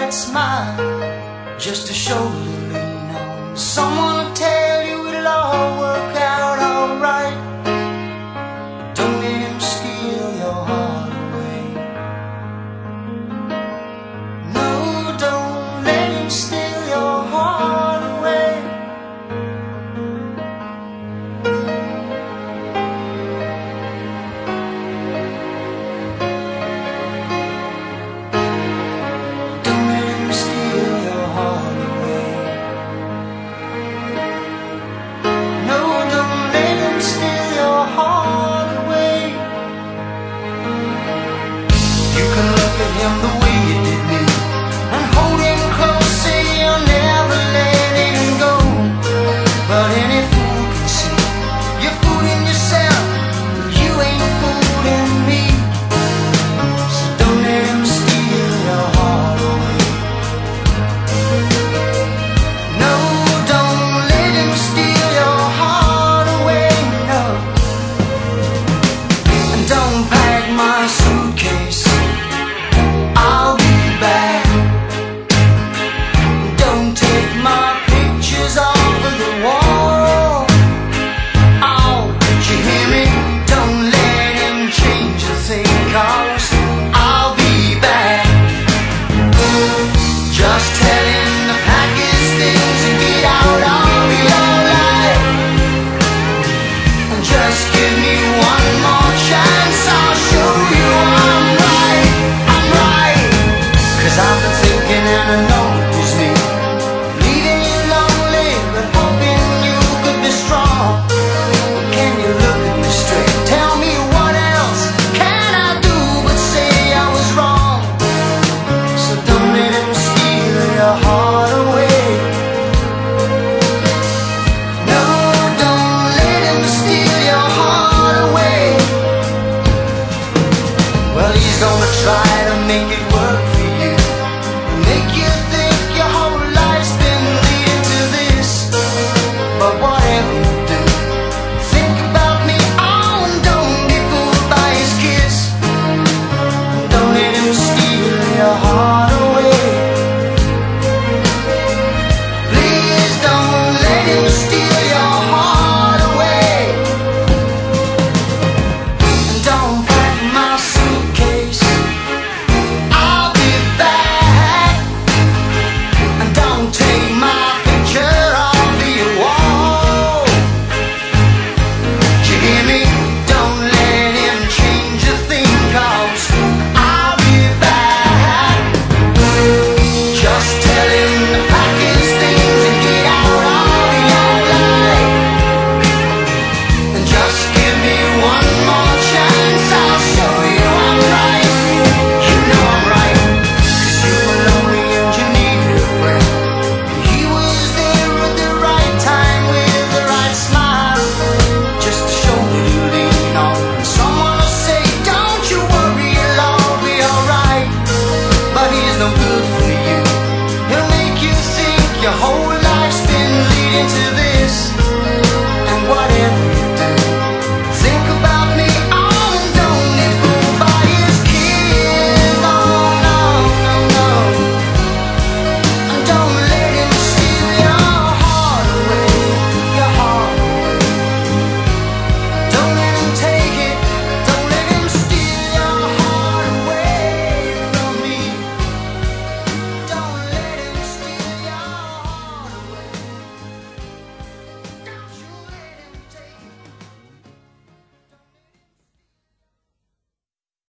that smile, just a shoulder to lean on. Someone will tell you it'll all work out alright. Don't let him steal your heart away. No, don't let him steal your heart away. Don't let him steal your heart away. No, don't let him steal your heart away. You can look at him the way you did me and hold him close, say you'll never let him go. But any fool can see you're fooling yourself, you ain't fooling me. So don't let him steal your heart away. No, don't let him steal your heart away, no. And don't pack my suitcase, I'll be back. Don't take my pictures off of the wall. Oh, you hear me? Don't let him change a thing, 'cause I'll be back. Just tell him to pack his things and get out of your life. And just give me one more chance, I'll show you I'm right, I'm right. 'Cause I've been thinking and I know it was me, leaving you lonely but hoping you could be strong. Can you look at me straight? Tell me what else can I do but say I was wrong? So don't let him steal your heart away. No, don't let him steal your heart away. Well, he's gonna try to make it work